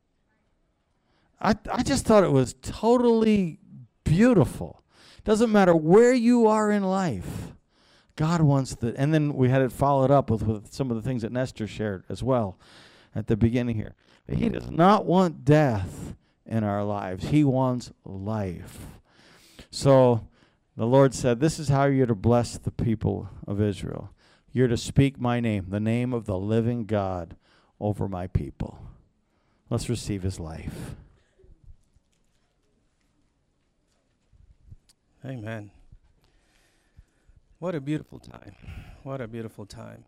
I just thought it was totally beautiful. Doesn't matter where you are in life. God wants and then we had it followed up with some of the things that Nestor shared as well at the beginning here. He does not want death in our lives. He wants life. So the Lord said, this is how you're to bless the people of Israel. You're to speak my name, the name of the living God, over my people. Let's receive his life. Amen. What a beautiful time. What a beautiful time.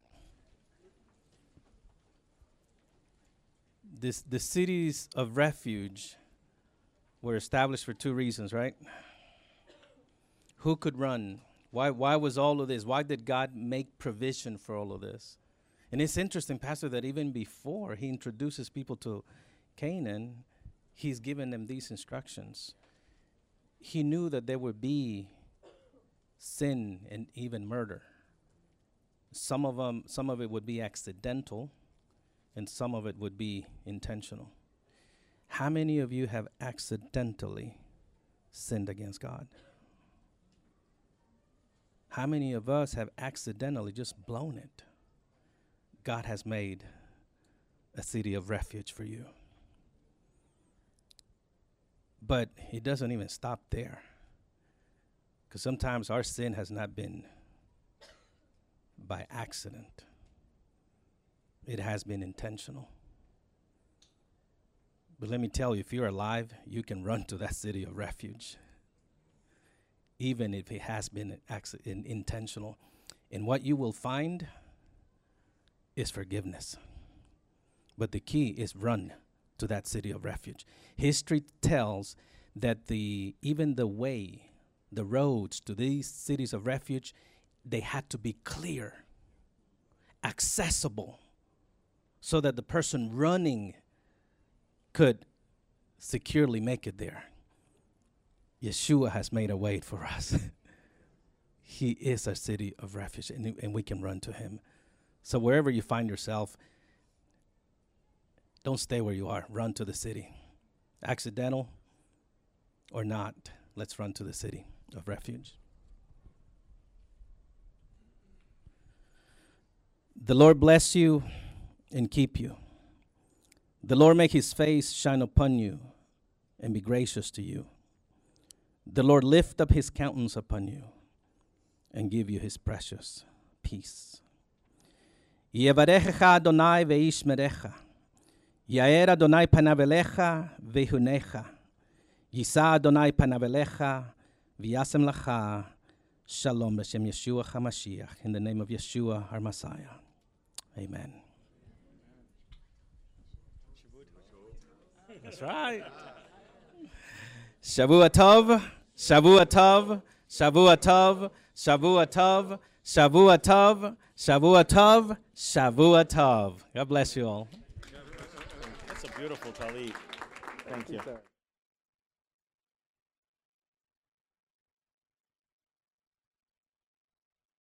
The cities of refuge were established for two reasons, right? Who could run? Why was all of this? Why did God make provision for all of this? And it's interesting, Pastor, that even before he introduces people to Canaan, he's given them these instructions. He knew that there would be sin and even murder. Some of it would be accidental, and some of it would be intentional. How many of you have accidentally sinned against God? How many of us have accidentally just blown it? God has made a city of refuge for you. But it doesn't even stop there. Because sometimes our sin has not been by accident. It has been intentional. But let me tell you, if you're alive, you can run to that city of refuge, even if it has been intentional. And what you will find is forgiveness. But the key is run to that city of refuge. History tells that even the roads to these cities of refuge, they had to be clear, accessible, so that the person running could securely make it there. Yeshua has made a way for us. He is a city of refuge, and we can run to him. So wherever you find yourself, don't stay where you are. Run to the city. Accidental or not, let's run to the city of refuge. The Lord bless you and keep you. The Lord make his face shine upon you and be gracious to you. The Lord lift up his countenance upon you and give you his precious peace. Yevarechecha Adonai veishmerecha. Yair Adonai panav elecha vehunecha. Yisa Adonai panav elecha v'yasem lacha. Shalom b'shem Yeshua HaMashiach. In the name of Yeshua, our Messiah. Amen. That's right. Shavua Tov, Shavua Tov, Shavua Tov, Shavua Tov, Shavua Tov, Shavua Tov, Shavua Tov. God bless you all. That's a beautiful talit. Thank you.